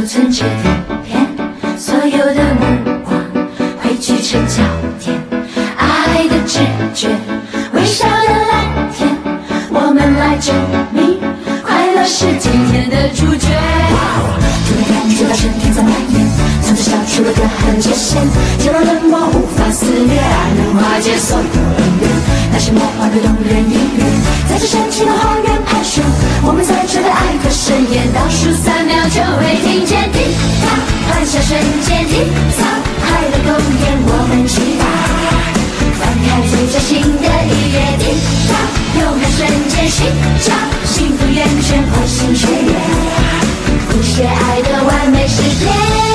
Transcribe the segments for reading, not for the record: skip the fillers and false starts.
存着底片，所有的目光汇聚成焦点，爱的直觉，微笑的蓝天，我们来证明快乐是今天的主角。突然感觉到春天在蔓延，从此消除了隔阂界限，接了冷漠无法撕裂，爱能化解所有恩怨，那些魔幻的动人音乐，在这神奇的花园盘旋，我们在这个爱的盛宴，倒数3秒就会听见滴答，欢笑瞬间缔造爱的宫殿，我们期待翻开最崭新的一页，滴答永恒瞬间寻找幸福源泉，欢欣雀跃，谱写爱的完美诗篇。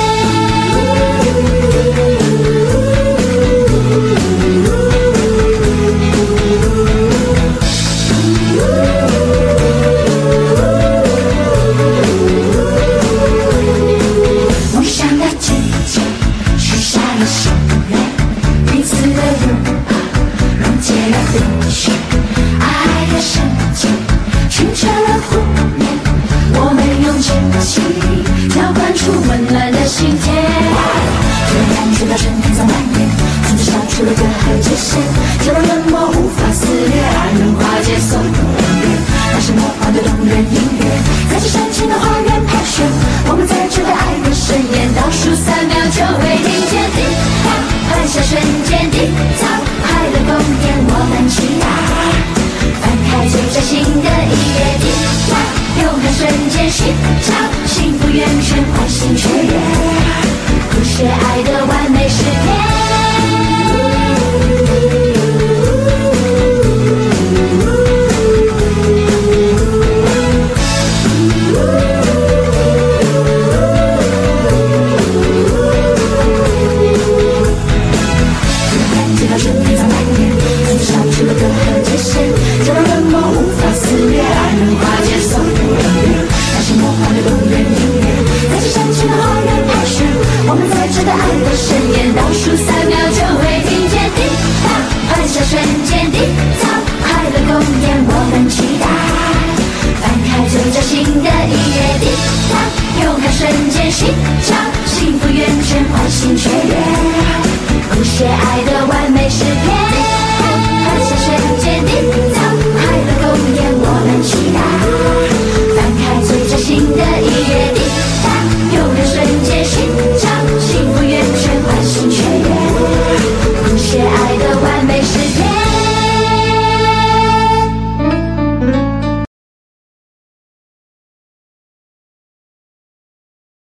寻找幸福源泉，欢欣雀跃，谱写爱的完美诗篇，欢笑瞬间